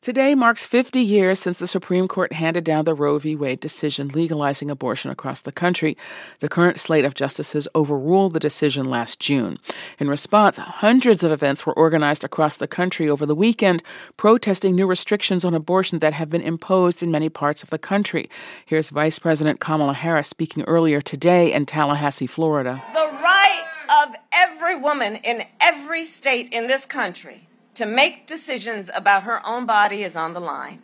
Today marks 50 years since the Supreme Court handed down the Roe v. Wade decision legalizing abortion across the country. The current slate of justices overruled the decision last June. In response, hundreds of events were organized across the country over the weekend, protesting new restrictions on abortion that have been imposed in many parts of the country. Here's Vice President Kamala Harris speaking earlier today in Tallahassee, Florida. The right of every woman in every state in this country to make decisions about her own body is on the line.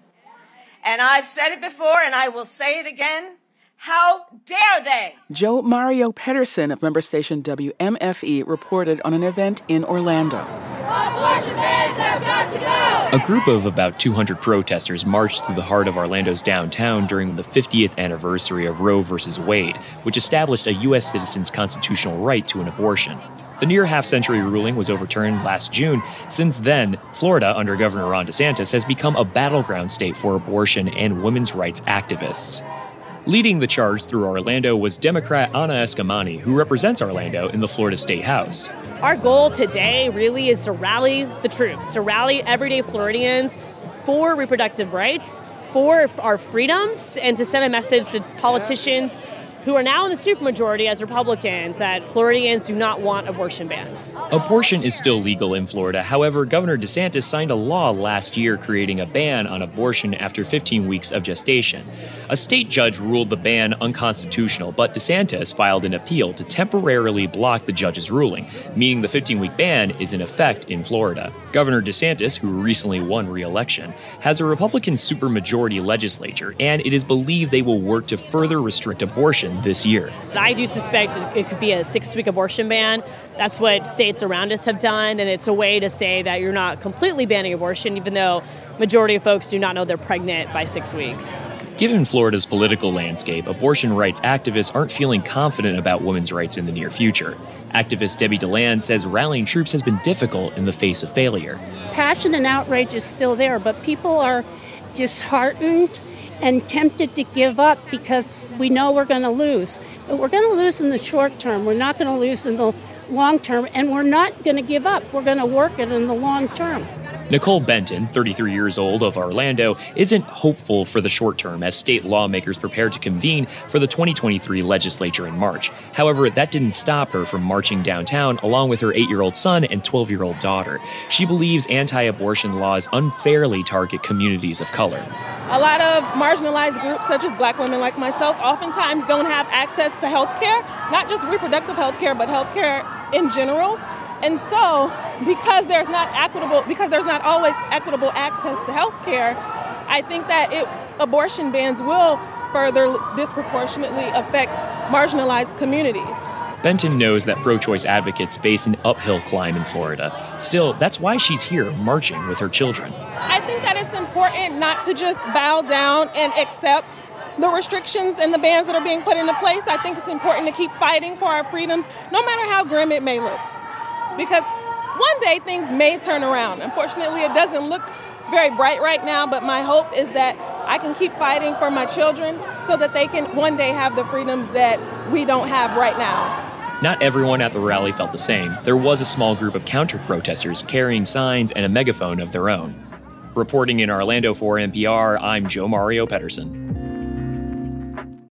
And I've said it before, and I will say it again. How dare they? Joe Mario Pedersen of member station WMFE reported on an event in Orlando. Abortion bans have got to go! A group of about 200 protesters marched through the heart of Orlando's downtown during the 50th anniversary of Roe v. Wade, which established a U.S. citizen's constitutional right to an abortion. The near half-century ruling was overturned last June. Since then, Florida, under Governor Ron DeSantis, has become a battleground state for abortion and women's rights activists. Leading the charge through Orlando was Democrat Anna Eskamani, who represents Orlando in the Florida State House. Our goal today really is to rally the troops, to rally everyday Floridians for reproductive rights, for our freedoms, and to send a message to politicians who are now in the supermajority as Republicans that Floridians do not want abortion bans. Abortion is still legal in Florida. However, Governor DeSantis signed a law last year creating a ban on abortion after 15 weeks of gestation. A state judge ruled the ban unconstitutional, but DeSantis filed an appeal to temporarily block the judge's ruling, meaning the 15-week ban is in effect in Florida. Governor DeSantis, who recently won re-election, has a Republican supermajority legislature, and it is believed they will work to further restrict abortion this year. I do suspect it could be a 6-week abortion ban. That's what states around us have done, and it's a way to say that you're not completely banning abortion, even though majority of folks do not know they're pregnant by 6 weeks. Given Florida's political landscape, abortion rights activists aren't feeling confident about women's rights in the near future. Activist Debbie DeLand says rallying troops has been difficult in the face of failure. Passion and outrage is still there, but people are disheartened and tempted to give up because we know we're going to lose. But we're going to lose in the short term. We're not going to lose in the long term, and we're not going to give up. We're going to work it in the long term. Nicole Benton, 33 years old, of Orlando, isn't hopeful for the short term as state lawmakers prepare to convene for the 2023 legislature in March. However, that didn't stop her from marching downtown along with her 8-year-old son and 12-year-old daughter. She believes anti-abortion laws unfairly target communities of color. A lot of marginalized groups, such as Black women like myself, oftentimes don't have access to health care, not just reproductive health care, but health care in general. And so, because there's not always equitable access to health care, I think that abortion bans will further disproportionately affect marginalized communities. Benton knows that pro-choice advocates face an uphill climb in Florida. Still, that's why she's here marching with her children. I think that it's important not to just bow down and accept the restrictions and the bans that are being put into place. I think it's important to keep fighting for our freedoms, no matter how grim it may look. Because one day things may turn around. Unfortunately, it doesn't look very bright right now, but my hope is that I can keep fighting for my children so that they can one day have the freedoms that we don't have right now. Not everyone at the rally felt the same. There was a small group of counter-protesters carrying signs and a megaphone of their own. Reporting in Orlando for NPR, I'm Joe Mario Pedersen.